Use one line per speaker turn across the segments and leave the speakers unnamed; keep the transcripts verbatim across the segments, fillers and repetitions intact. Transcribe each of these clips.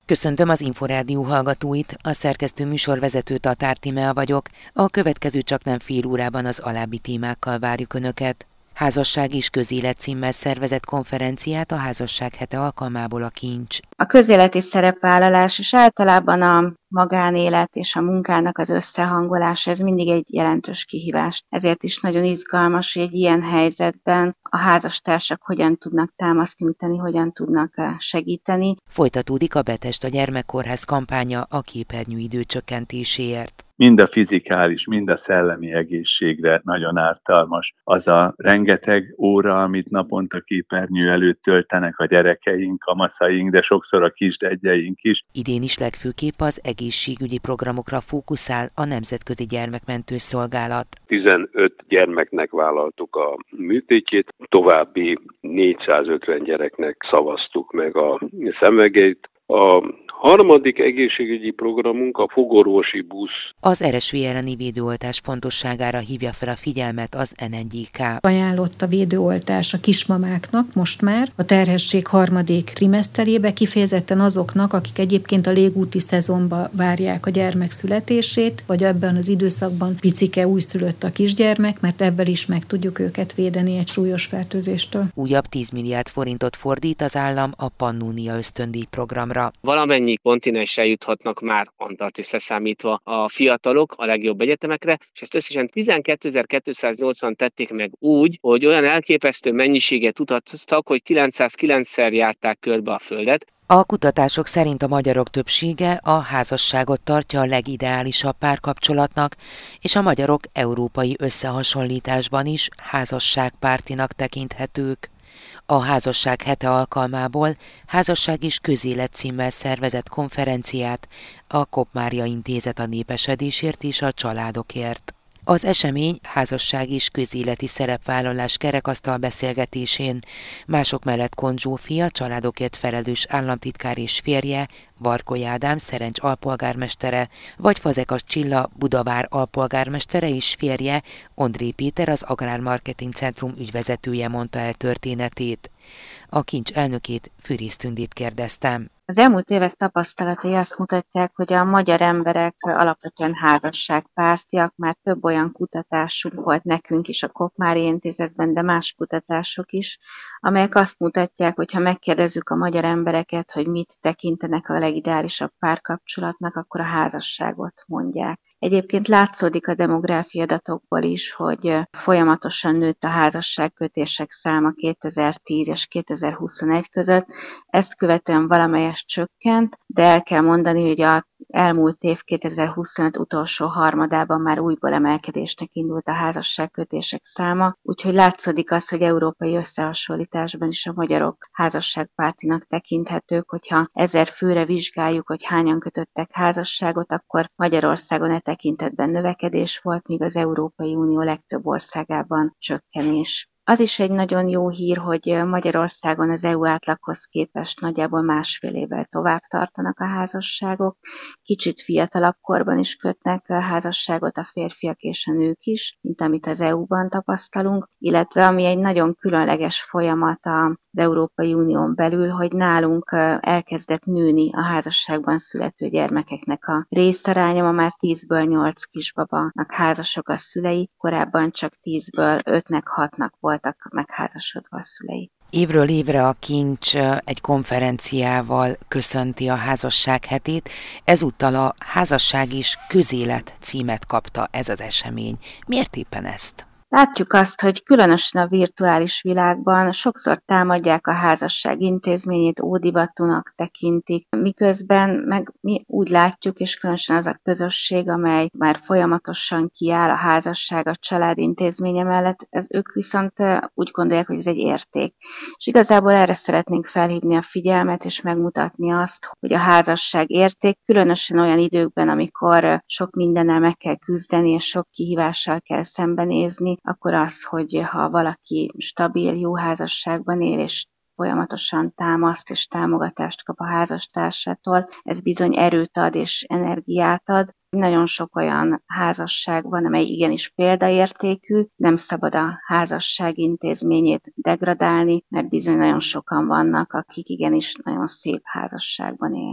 Köszöntöm az Inforádió hallgatóit, a szerkesztő műsorvezető Tatár Tímea vagyok. A következő csaknem fél órában az alábbi témákkal várjuk Önöket. Házasság és közélet címmel szervezett konferenciát a Házasság hete alkalmából a Kincs.
A közéleti szerepvállalás és általában a magánélet és a munkának az összehangolása, ez mindig egy jelentős kihívás. Ezért is nagyon izgalmas, hogy egy ilyen helyzetben a házastársak hogyan tudnak támaszt nyújtani, hogyan tudnak segíteni.
Folytatódik a Betest a Gyermekkórház kampánya a képernyő idő csökkentéséért.
Mind a fizikális, mind a szellemi egészségre nagyon ártalmas az a rengeteg óra, amit naponta képernyő előtt töltenek a gyerekeink, kamaszaink, de sokszor a kisdedjeink is.
Idén is legfőképp az egészségügyi programokra fókuszál a Nemzetközi Gyermekmentő Szolgálat.
tizenöt gyermeknek vállaltuk a műtétjét, további négyszázötven gyereknek szavaztuk meg a szemegeit. A harmadik egészségügyi programunk a fogorvosi busz.
Az er es vé elleni védőoltás fontosságára hívja fel a figyelmet az en egy gé ká.
Ajánlott a védőoltás a kismamáknak most már a terhesség harmadik trimeszterébe, kifejezetten azoknak, akik egyébként a légúti szezonban várják a gyermek születését, vagy ebben az időszakban picike újszülött a kisgyermek, mert ebben is meg tudjuk őket védeni egy súlyos fertőzéstől.
Újabb tíz milliárd forintot fordít az állam a Pannónia ösztöndíj programra.
Valamennyi kontinensre juthatnak már, Antarktisz leszámítva a fiatalok a legjobb egyetemekre, és ezt összesen tizenkétezer-kétszáznyolcvan tették meg úgy, hogy olyan elképesztő mennyiséget utaztak, hogy kilencszázkilencszer járták körbe a Földet.
A kutatások szerint a magyarok többsége a házasságot tartja a legideálisabb párkapcsolatnak, és a magyarok európai összehasonlításban is házasságpártinak tekinthetők. A Házasság hete alkalmából Házasság és közélet címmel szervezett konferenciát a Kopp-Mária Intézet a népesedésért és a családokért. Az esemény házasság és közéleti szerepvállalás kerekasztal beszélgetésén mások mellett Kont Zsófia, családokért felelős államtitkár és férje, Varkoly Ádám, Szerencs alpolgármestere, vagy Fazekas Csilla, Budavár alpolgármestere és férje, Ondré Péter, az Agrármarketing Centrum ügyvezetője mondta el történetét. A Kincs elnökét, Fűrész Tündit kérdeztem.
Az elmúlt évek tapasztalatai azt mutatják, hogy a magyar emberek alapvetően házasságpártiak, már több olyan kutatásunk volt nekünk is a Kopp-Mária Intézetben, de más kutatások is, amelyek azt mutatják, hogy ha megkérdezzük a magyar embereket, hogy mit tekintenek a legideálisabb párkapcsolatnak, akkor a házasságot mondják. Egyébként látszódik a demográfia adatokból is, hogy folyamatosan nőtt a házasságkötések száma kétezer-tíz és kétezer-huszonegy között, ezt követően valamelyes csökkent, de el kell mondani, hogy az elmúlt év kétezer-huszonöt utolsó harmadában már újból emelkedésnek indult a házasságkötések száma, úgyhogy látszódik az, hogy európai összehasonlításban is a magyarok házasságpártinak tekinthetők, hogyha ezer főre vizsgáljuk, hogy hányan kötöttek házasságot, akkor Magyarországon e tekintetben növekedés volt, míg az Európai Unió legtöbb országában csökkenés. Az is egy nagyon jó hír, hogy Magyarországon az é u átlaghoz képest nagyjából másfél évvel tovább tartanak a házasságok. Kicsit fiatalabb korban is kötnek házasságot a férfiak és a nők is, mint amit az é u-ban tapasztalunk, illetve ami egy nagyon különleges folyamat az Európai Unión belül, hogy nálunk elkezdett nőni a házasságban születő gyermekeknek a részaránya, ma már tízből nyolc kisbabanak házasok a szülei, korábban csak tízből ötnek hatnak volt megházasodva a szülei.
Évről évre a Kincs egy konferenciával köszönti a Házasság hetét, ezúttal a Házasság és közélet címet kapta ez az esemény. Miért éppen ezt?
Látjuk azt, hogy különösen a virtuális világban sokszor támadják a házasság intézményét, ódivatúnak tekintik, miközben meg mi úgy látjuk, és különösen az a közösség, amely már folyamatosan kiáll a házasság, a család intézménye mellett, ez ők viszont úgy gondolják, hogy ez egy érték. És igazából erre szeretnénk felhívni a figyelmet, és megmutatni azt, hogy a házasság érték, különösen olyan időkben, amikor sok mindennel meg kell küzdeni, és sok kihívással kell szembenézni, akkor az, hogy ha valaki stabil, jó házasságban él, és folyamatosan támaszt és támogatást kap a házastársától, ez bizony erőt ad és energiát ad. Nagyon sok olyan házasság van, amely igenis példaértékű, nem szabad a házasság intézményét degradálni, mert bizony nagyon sokan vannak, akik igenis nagyon szép házasságban élnek.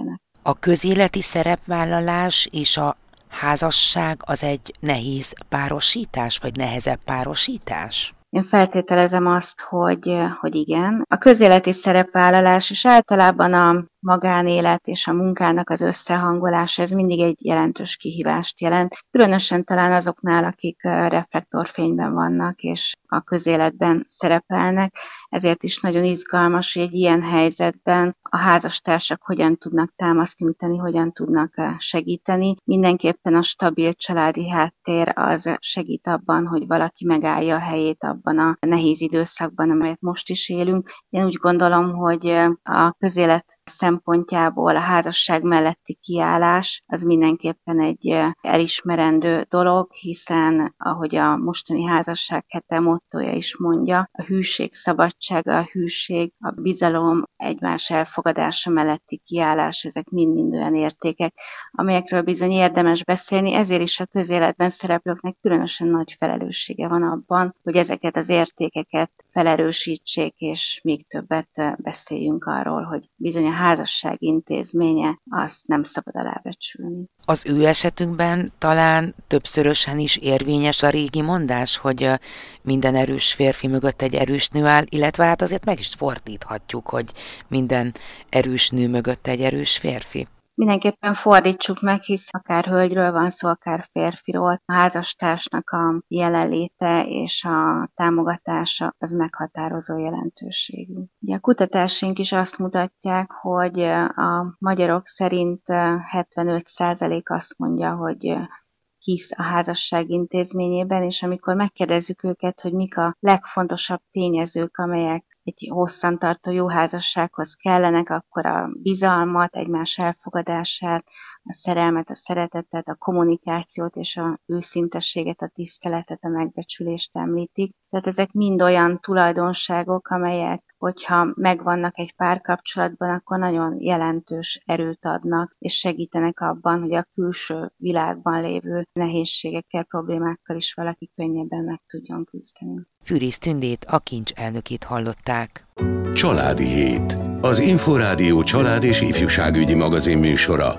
A közéleti szerepvállalás és a házasság az egy nehéz párosítás, vagy nehezebb párosítás?
Én feltételezem azt, hogy, hogy igen. A közéleti szerepvállalás és általában a magánélet és a munkának az összehangolása, ez mindig egy jelentős kihívást jelent. Különösen talán azoknál, akik reflektorfényben vannak és a közéletben szerepelnek. Ezért is nagyon izgalmas, hogy egy ilyen helyzetben a házastársak hogyan tudnak támaszt nyújtani, hogyan tudnak segíteni. Mindenképpen a stabil családi háttér az segít abban, hogy valaki megállja a helyét abban a nehéz időszakban, amelyet most is élünk. Én úgy gondolom, hogy a közélet szempontjából a házasság melletti kiállás az mindenképpen egy elismerendő dolog, hiszen ahogy a mostani házasság hete mottója is mondja, a hűség szabadsága, a hűség, a bizalom, egymás elfogadása melletti kiállás, ezek mind-mind olyan értékek, amelyekről bizony érdemes beszélni, ezért is a közéletben szereplőknek különösen nagy felelőssége van abban, hogy ezeket az értékeket felerősítsék, és még többet beszéljünk arról, hogy bizony a házasság intézménye, azt nem szabad alábecsülni.
Az ő esetünkben talán többszörösen is érvényes a régi mondás, hogy minden erős férfi mögött egy erős nő áll, illetve hát azért meg is fordíthatjuk, hogy minden erős nő mögött egy erős férfi.
Mindenképpen fordítsuk meg, hisz akár hölgyről van szó, akár férfiról, a házastársnak a jelenléte és a támogatása az meghatározó jelentőségű. Ugye a kutatásaink is azt mutatják, hogy a magyarok szerint hetvenöt százalék azt mondja, hogy hisz a házasság intézményében, és amikor megkérdezzük őket, hogy mik a legfontosabb tényezők, amelyek egy hosszantartó jó házassághoz kellenek, akkor a bizalmat, egymás elfogadását, a szerelmet, a szeretetet, a kommunikációt és a őszintességet, a tiszteletet, a megbecsülést említik. Tehát ezek mind olyan tulajdonságok, amelyek, hogyha megvannak egy párkapcsolatban, akkor nagyon jelentős erőt adnak, és segítenek abban, hogy a külső világban lévő nehézségekkel, problémákkal is valaki könnyebben meg tudjon küzdeni.
Fűrész Tündét, a Kincs elnökét hallották.
Családi Hét. Az Inforádió család- és ifjúságügyi magazin műsora.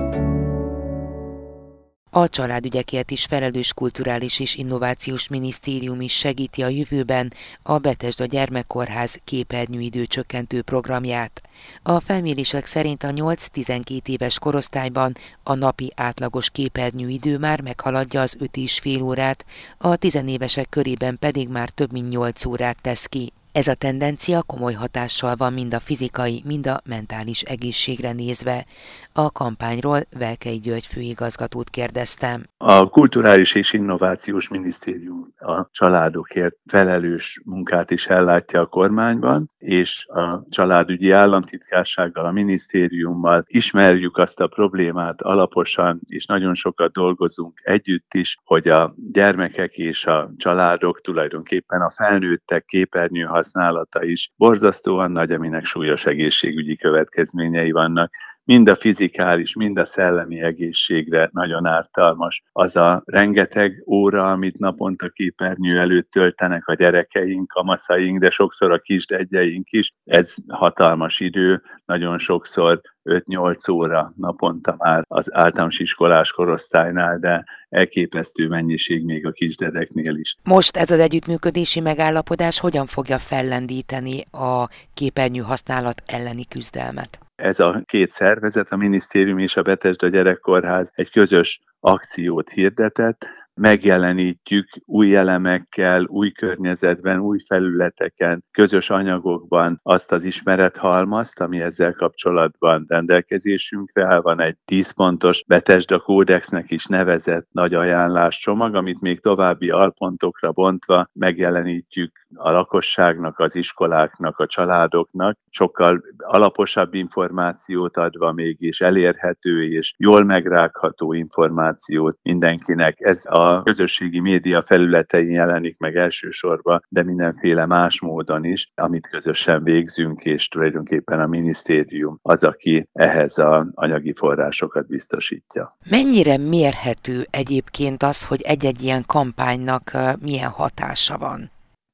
A családügyekért is felelős Kulturális és Innovációs Minisztérium is segíti a jövőben a Bethesda Gyermekkórház képernyőidő csökkentő programját. A felmérések szerint a nyolc-tizenkét éves korosztályban a napi átlagos képernyőidő már meghaladja az öt és fél órát, a tizenévesek körében pedig már több mint nyolc órát tesz ki. Ez a tendencia komoly hatással van mind a fizikai, mind a mentális egészségre nézve. A kampányról Velkei György főigazgatót kérdeztem.
A Kulturális és Innovációs Minisztérium a családokért felelős munkát is ellátja a kormányban, és a családügyi államtitkársággal, a minisztériummal ismerjük azt a problémát alaposan, és nagyon sokat dolgozunk együtt is, hogy a gyermekek és a családok, tulajdonképpen a felnőttek képernyő használata is borzasztóan nagy, aminek súlyos egészségügyi következményei vannak. Mind a fizikális, mind a szellemi egészségre nagyon ártalmas. Az a rengeteg óra, amit naponta képernyő előtt töltenek a gyerekeink, a maszaink, de sokszor a kisdedjeink is, ez hatalmas idő, nagyon sokszor öt-nyolc óra naponta már az általános iskolás korosztálynál, de elképesztő mennyiség még a kisdedeknél is.
Most ez az együttműködési megállapodás hogyan fogja fellendíteni a képernyő használat elleni küzdelmet?
Ez a két szervezet, a minisztérium és a Bethesda Gyerekkórház egy közös akciót hirdetett, megjelenítjük új elemekkel, új környezetben, új felületeken, közös anyagokban azt az ismerethalmazt, ami ezzel kapcsolatban rendelkezésünkre áll. Van egy tíz pontos Bethesda kódexnek is nevezett nagy ajánláscsomag, amit még további alpontokra bontva megjelenítjük a lakosságnak, az iskoláknak, a családoknak, sokkal alaposabb információt adva mégis elérhető és jól megrágható információt mindenkinek. Ez a közösségi média felületein jelenik meg elsősorban, de mindenféle más módon is, amit közösen végzünk, és tulajdonképpen a minisztérium az, aki ehhez az anyagi forrásokat biztosítja.
Mennyire mérhető egyébként az, hogy egy-egy ilyen kampánynak milyen hatása van?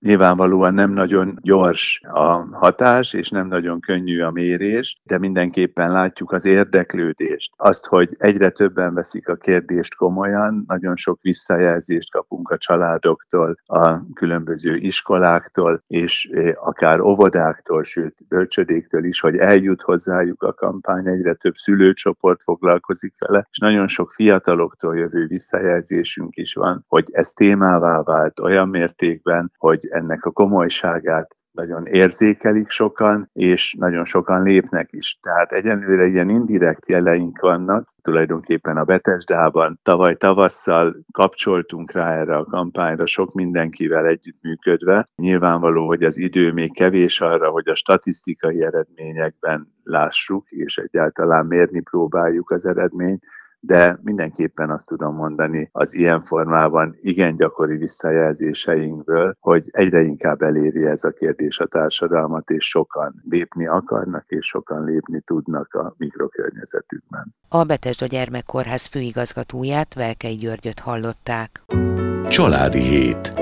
Nyilvánvalóan nem nagyon gyors a hatás, és nem nagyon könnyű a mérés, de mindenképpen látjuk az érdeklődést. Azt, hogy egyre többen veszik a kérdést komolyan, nagyon sok visszajelzést kapunk a családoktól, a különböző iskoláktól, és akár óvodáktól, sőt bölcsödéktől is, hogy eljut hozzájuk a kampány, egyre több szülőcsoport foglalkozik vele, és nagyon sok fiataloktól jövő visszajelzésünk is van, hogy ez témává vált olyan mértékben, hogy ennek a komolyságát nagyon érzékelik sokan, és nagyon sokan lépnek is. Tehát egyenlőre ilyen indirekt jeleink vannak, tulajdonképpen a Betesdában tavaly tavasszal kapcsoltunk rá erre a kampányra sok mindenkivel együttműködve. Nyilvánvaló, hogy az idő még kevés arra, hogy a statisztikai eredményekben lássuk, és egyáltalán mérni próbáljuk az eredményt, de mindenképpen azt tudom mondani az ilyen formában igen gyakori visszajelzéseinkből, hogy egyre inkább eléri ez a kérdés a társadalmat, és sokan lépni akarnak, és sokan lépni tudnak a mikrokörnyezetükben.
A Betesda Gyermekkórház főigazgatóját, Velkei Györgyöt hallották.
Családi hét.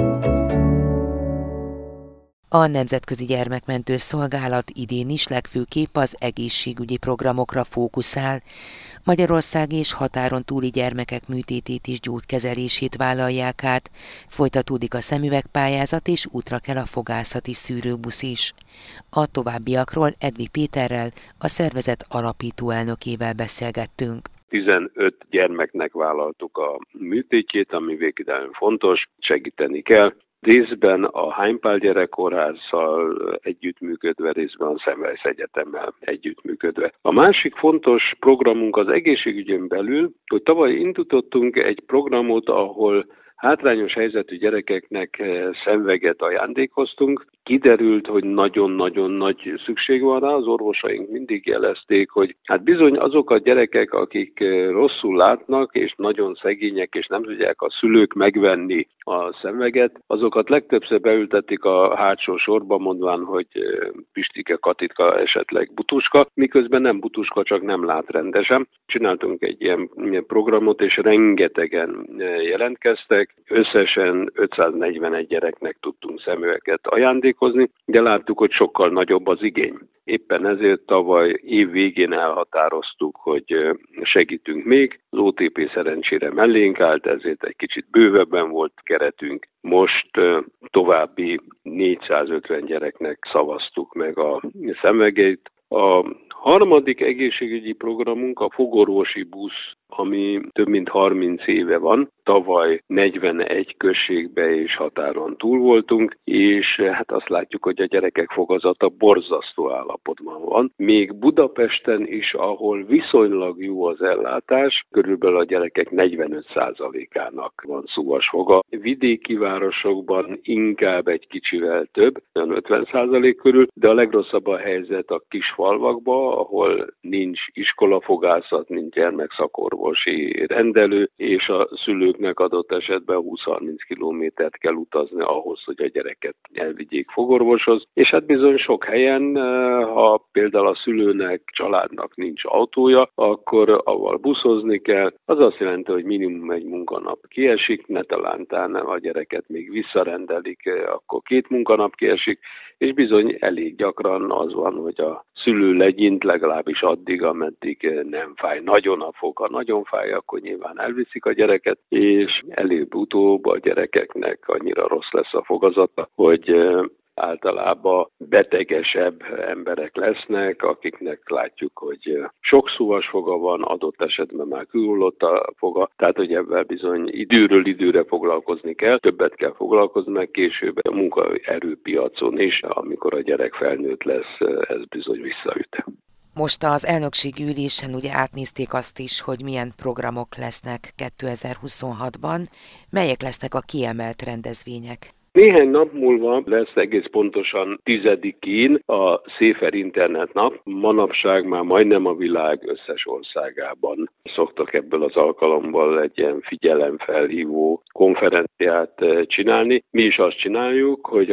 A Nemzetközi Gyermekmentő Szolgálat idén is legfőképp az egészségügyi programokra fókuszál. Magyarország és határon túli gyermekek műtétét és gyógykezelését vállalják át, folytatódik a szemüvegpályázat és útra kell a fogászati szűrőbusz is. A továbbiakról Edvi Péterrel, a szervezet alapító elnökével beszélgettünk.
tizenöt gyermeknek vállaltuk a műtétjét, ami végig fontos, segíteni kell. Részben a Heimpál Gyerekkórházzal együttműködve, részben a Semmelweis Egyetemmel együttműködve. A másik fontos programunk az egészségügyön belül, hogy tavaly indítottunk egy programot, ahol hátrányos helyzetű gyerekeknek szemüveget ajándékoztunk. Kiderült, hogy nagyon-nagyon nagy szükség van rá, az orvosaink mindig jelezték, hogy hát bizony azok a gyerekek, akik rosszul látnak, és nagyon szegények, és nem tudják a szülők megvenni a szemüveget, azokat legtöbbször beültetik a hátsó sorba, mondván, hogy Pistike, Katitka, esetleg Butuska, miközben nem Butuska, csak nem lát rendesen. Csináltunk egy ilyen programot, és rengetegen jelentkeztek. Összesen ötszáznegyvenegy gyereknek tudtunk szemüveget ajándékozni, de láttuk, hogy sokkal nagyobb az igény. Éppen ezért tavaly év végén elhatároztuk, hogy segítünk még. Az o té pé szerencsére mellénk állt, ezért egy kicsit bővebben volt keretünk. Most további négyszázötven gyereknek szavaztuk meg a szemüvegeit. A harmadik egészségügyi programunk a fogorvosi busz, ami több mint harminc éve van. Tavaly negyvenegy községbe és határon túl voltunk, és hát azt látjuk, hogy a gyerekek fogazata borzasztó állapotban van. Még Budapesten is, ahol viszonylag jó az ellátás, körülbelül a gyerekek negyvenöt százalékának van szúvasfoga. Vidéki városokban inkább egy kicsivel több, olyan ötven százalék körül, de a legrosszabb a helyzet a kis falvakban, ahol nincs iskolafogászat, nincs gyermekszakorvosi rendelő, és a szülőknek adott esetben húsz-harminc kilométert kell utazni ahhoz, hogy a gyereket elvigyék fogorvoshoz. És hát bizony sok helyen, ha például a szülőnek, családnak nincs autója, akkor avval buszozni kell. Az azt jelenti, hogy minimum egy munkanap kiesik, ne talántán a gyereket még visszarendelik, akkor két munkanap kiesik, és bizony elég gyakran az van, hogy a szülő legyint legalábbis addig, ameddig nem fáj. Nagyon a foga, nagyon fáj, akkor nyilván elviszik a gyereket, és előbb-utóbb a gyerekeknek annyira rossz lesz a fogazata, hogy általában betegesebb emberek lesznek, akiknek látjuk, hogy sok szúvasfoga van, adott esetben már kihullott a foga, tehát hogy ebben bizony időről időre foglalkozni kell, többet kell foglalkozni, meg később a munkaerőpiacon is, amikor a gyerek felnőtt lesz, ez bizony visszaüt.
Most az elnökségi ülésen ugye átnézték azt is, hogy milyen programok lesznek kétezer-huszonhatban, melyek lesznek a kiemelt rendezvények.
Néhány nap múlva lesz egész pontosan tizedikén a Széfer Internet nap. Manapság már majdnem a világ összes országában szoktak ebből az alkalomból egy ilyen figyelemfelhívó konferenciát csinálni. Mi is azt csináljuk, hogy a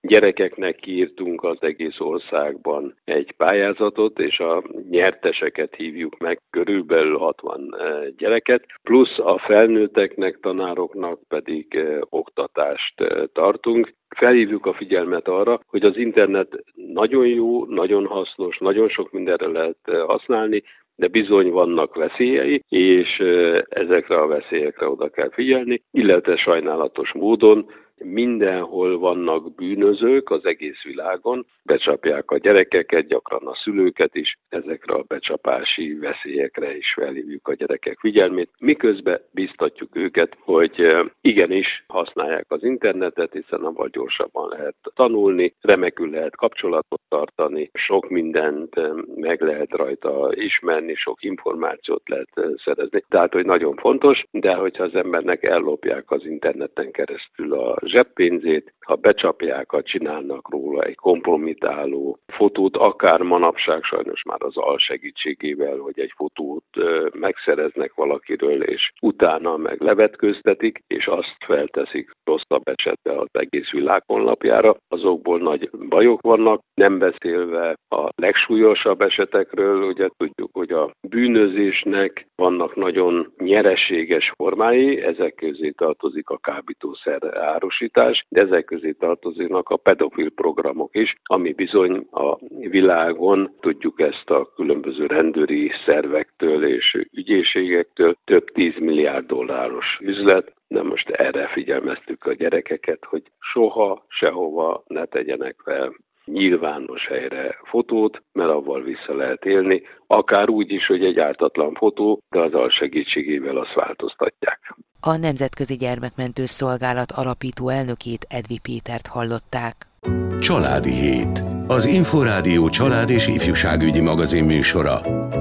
gyerekeknek kiírtunk az egész országban egy pályázatot, és a nyerteseket hívjuk meg, körülbelül hatvan gyereket, plusz a felnőtteknek, tanároknak pedig oktatást tartunk. Felhívjuk a figyelmet arra, hogy az internet nagyon jó, nagyon hasznos, nagyon sok mindenre lehet használni, de bizony vannak veszélyei, és ezekre a veszélyekre oda kell figyelni, illetve sajnálatos módon mindenhol vannak bűnözők az egész világon, becsapják a gyerekeket, gyakran a szülőket is, ezekre a becsapási veszélyekre is felhívjuk a gyerekek figyelmét, miközben biztatjuk őket, hogy igenis használják az internetet, hiszen abban gyorsabban lehet tanulni, remekül lehet kapcsolatot tartani, sok mindent meg lehet rajta ismerni, sok információt lehet szerezni. Tehát, hogy nagyon fontos, de hogyha az embernek ellopják az interneten keresztül a zseppénzét, ha becsapják, ha csinálnak róla egy kompromitáló fotót, akár manapság sajnos már az al segítségével, hogy egy fotót megszereznek valakiről, és utána meg levetkőztetik, és azt felteszik rosszabb esetben az egész világ honlapjára, azokból nagy bajok vannak, nem beszélve a legsúlyosabb esetekről, ugye tudjuk, hogy a bűnözésnek vannak nagyon nyereséges formái, ezek közé tartozik a kábítószer árusítás, de ezek közé tartoznak a pedofil programok is, ami bizony a világon, tudjuk ezt a különböző rendőri szervektől és ügyészségektől, több tíz milliárd dolláros üzlet. De most erre figyelmeztük a gyerekeket, hogy soha, sehova ne tegyenek fel nyilvános helyre fotót, mert avval vissza lehet élni, akár úgy is, hogy egy ártatlan fotó, de az al segítségével azt változtatják.
A Nemzetközi Gyermekmentő Szolgálat alapító elnökét, Edvi Pétert hallották.
Családi Hét. Az Inforádió család és ifjúságügyi magazin műsora.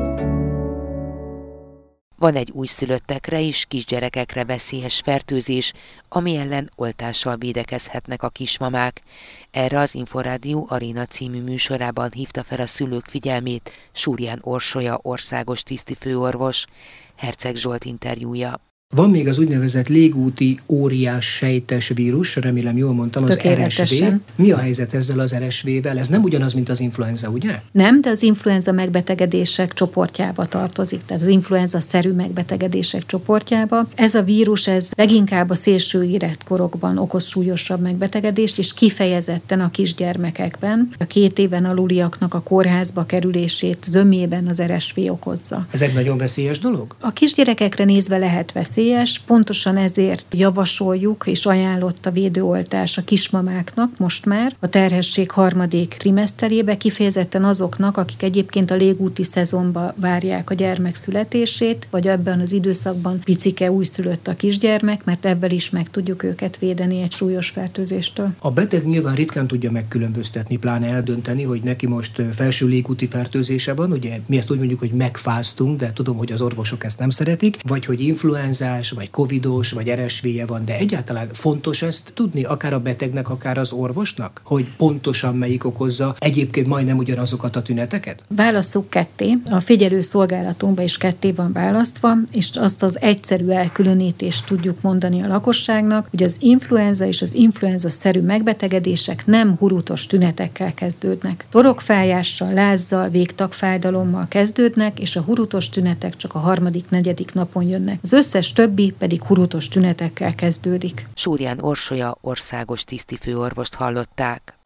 Van egy újszülöttekre és kisgyerekekre veszélyes fertőzés, ami ellen oltással védekezhetnek a kismamák. Erre az Inforádió Aréna című műsorában hívta fel a szülők figyelmét Súrján Orsolya országos tisztifőorvos. Herceg Zsolt interjúja.
Van még az úgynevezett légúti óriás sejtes vírus, remélem jól mondtam, az er es vé. Mi a helyzet ezzel az er es vé-vel? Ez nem ugyanaz, mint az influenza, ugye?
Nem, de az influenza megbetegedések csoportjába tartozik, tehát az influenza-szerű megbetegedések csoportjába. Ez a vírus, ez leginkább a szélső életkorokban okoz súlyosabb megbetegedést, és kifejezetten a kisgyermekekben. A két éven aluliaknak a kórházba kerülését zömében az er es vé okozza.
Ez egy nagyon veszélyes dolog?
A kisgyerekekre nézve lehet veszélyes, pontosan ezért javasoljuk és ajánlott a védőoltás a kismamáknak most már a terhesség harmadik trimeszterébe, kifejezetten azoknak, akik egyébként a légúti szezonba várják a gyermek születését, vagy ebben az időszakban picike újszülött a kisgyermek, mert ebben is meg tudjuk őket védeni egy súlyos fertőzéstől.
A beteg nyilván ritkán tudja megkülönböztetni, pláne eldönteni, hogy neki most felső légúti fertőzése van, ugye mi ezt úgy mondjuk, hogy megfáztunk, de tudom, hogy az orvosok ezt nem szeretik, vagy hogy influenza vagy covidos, vagy er es vé-je van, de egyáltalán fontos ezt tudni, akár a betegnek, akár az orvosnak, hogy pontosan melyik okozza egyébként majdnem ugyanazokat a tüneteket?
Válasszuk ketté. A figyelő szolgálatunkban is ketté van választva, és azt az egyszerű elkülönítést tudjuk mondani a lakosságnak, hogy az influenza és az influenza-szerű megbetegedések nem hurutos tünetekkel kezdődnek. Torokfájással, lázzal, végtagfájdalommal kezdődnek, és a hurutos tünetek csak a harmadik, negyedik napon jönnek. Az összes többi pedig hurutos tünetekkel kezdődik.
Súrján Orsolya országos tisztifőorvost hallották.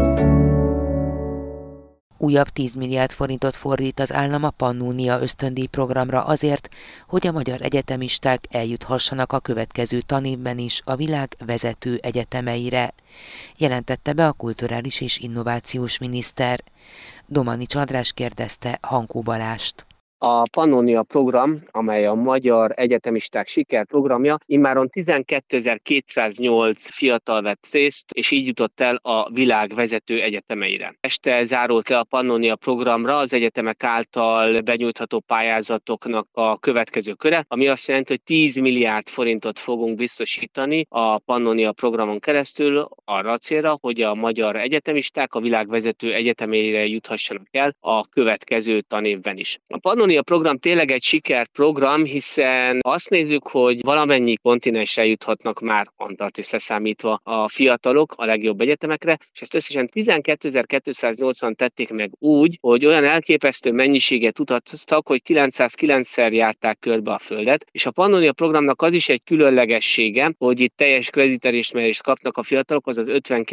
Újabb tíz milliárd forintot fordít az állam a Pannónia ösztöndíj programra azért, hogy a magyar egyetemisták eljuthassanak a következő tanévben is a világ vezető egyetemeire, jelentette be a kulturális és innovációs miniszter. Domanics András kérdezte Hankó Balást.
A Pannónia program, amely a magyar egyetemisták sikerprogramja, immáron tizenkétezer-kétszáznyolc fiatal vett részt, és így jutott el a világ vezető egyetemeire. Este zárult le a Pannónia programra az egyetemek által benyújtható pályázatoknak a következő köre, ami azt jelenti, hogy tíz milliárd forintot fogunk biztosítani a Pannónia programon keresztül arra a célra, hogy a magyar egyetemisták a világ vezető egyetemeire juthassanak el a következő tanévben is. A Pannónia Pannonia program tényleg egy sikerprogram, hiszen azt nézzük, hogy valamennyi kontinensre juthatnak már, Antarktisz leszámítva, a fiatalok a legjobb egyetemekre, és ezt összesen tizenkétezer-kétszáznyolcvan tették meg úgy, hogy olyan elképesztő mennyiséget utaztak, hogy kilencszázkilencszer járták körbe a Földet, és a Pannonia programnak az is egy különlegessége, hogy itt teljes kreditelismerést kapnak a fiatalok, azaz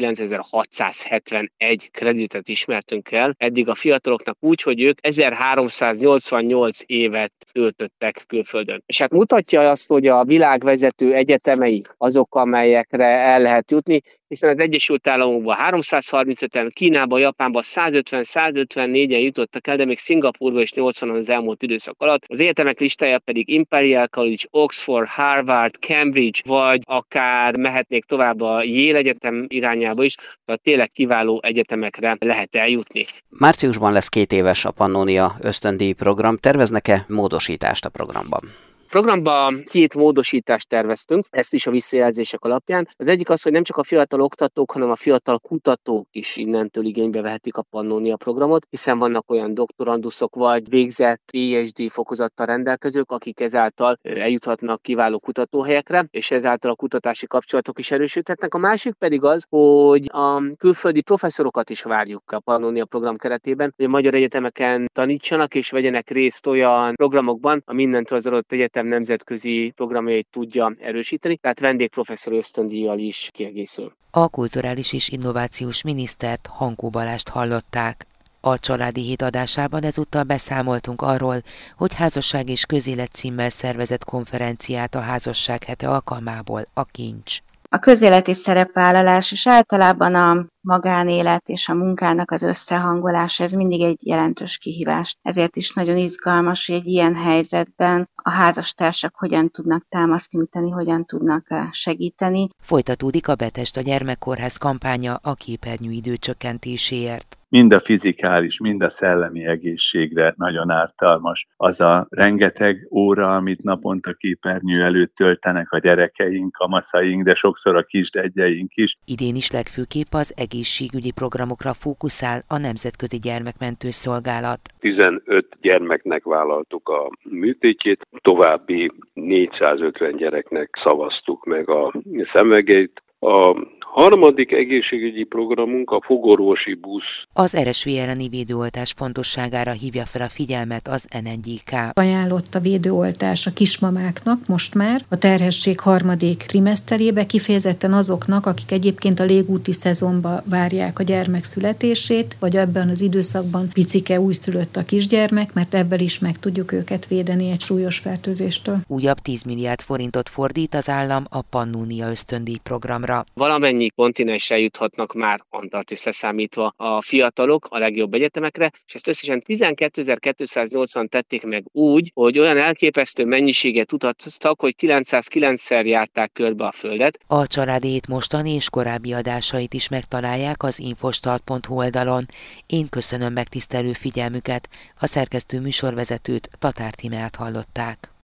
ötvenkilencezer-hatszázhetvenegy kreditet ismertünk el eddig a fiataloknak úgy, hogy ők ezerháromszáznyolcvannyolc évet töltöttek külföldön. És hát mutatja azt, hogy a világ vezető egyetemei azok, amelyekre el lehet jutni, hiszen az Egyesült Államokban háromszázharmincöten, Kínában, Japánban százötven-százötvennégyen jutottak el, de még Szingapúrban is nyolcvanon az elmúlt időszak alatt. Az egyetemek listája pedig Imperial College, Oxford, Harvard, Cambridge, vagy akár mehetnék tovább a Yale Egyetem irányába is, tehát tényleg kiváló egyetemekre lehet eljutni.
Márciusban lesz két éves a Pannonia ösztöndíj program. Terveznek-e módosítást a programban?
A programban két módosítást terveztünk, ezt is a visszajelzések alapján. Az egyik az, hogy nem csak a fiatal oktatók, hanem a fiatal kutatók is innentől igénybe vehetik a Pannonia programot, hiszen vannak olyan doktoranduszok vagy végzett pé há dé fokozattal rendelkezők, akik ezáltal eljuthatnak kiváló kutatóhelyekre, és ezáltal a kutatási kapcsolatok is erősödhetnek. A másik pedig az, hogy a külföldi professzorokat is várjuk a Pannonia program keretében, hogy a magyar egyetemeken tanítsanak és vegyenek részt olyan programokban, a mindentől az adott egyetem nemzetközi programjait tudja erősíteni, tehát vendégprofesszor ösztöndíjjal is kiegészül.
A kulturális és innovációs minisztert, Hankó Balást hallották. A Családi Hét adásában ezúttal beszámoltunk arról, hogy házasság és közélet címmel szervezett konferenciát a Házasság hete alkalmából a Kincs.
A közéleti szerepvállalás és általában a magánélet és a munkának az összehangolása, ez mindig egy jelentős kihívás. Ezért is nagyon izgalmas, hogy egy ilyen helyzetben a házastársak hogyan tudnak támaszt nyújtani, hogyan tudnak segíteni.
Folytatódik a Betest a gyermekkórház kampánya a képernyőidő csökkentéséért.
Mind a fizikális, mind a szellemi egészségre nagyon ártalmas az a rengeteg óra, amit naponta képernyő előtt töltenek a gyerekeink, a maszaink, de sokszor a kisdedjeink is.
Idén is legfőképp az egészségügyi programokra fókuszál a Nemzetközi Gyermekmentő Szolgálat.
tizenöt gyermeknek vállaltuk a műtétjét, további négyszázötven gyereknek szavaztuk meg a szemegeit. A harmadik egészségügyi programunk a fogorvosi busz.
Az er es vé elleni védőoltás fontosságára hívja fel a figyelmet az en en gé ká.
Ajánlott a védőoltás a kismamáknak most már a terhesség harmadik trimeszterébe, kifejezetten azoknak, akik egyébként a légúti szezonba várják a gyermek születését, vagy ebben az időszakban picike újszülött a kisgyermek, mert ebből is meg tudjuk őket védeni egy súlyos fertőzéstől.
Újabb tíz milliárd forintot fordít az állam a Pannonia ösztöndíj programra.
Valamennyi kontinensre juthatnak már, Antarktisz leszámítva, a fiatalok a legjobb egyetemekre, és ezt összesen tizenkétezer-kétszáznyolcvan tették meg úgy, hogy olyan elképesztő mennyiséget utaztak, hogy kilencszázkilencszer járták körbe a Földet.
A Családi Hét mostani és korábbi adásait is megtalálják az infostart pont hu oldalon. Én köszönöm megtisztelő figyelmüket, a szerkesztő műsorvezetőt, Tatár Tímeát hallották.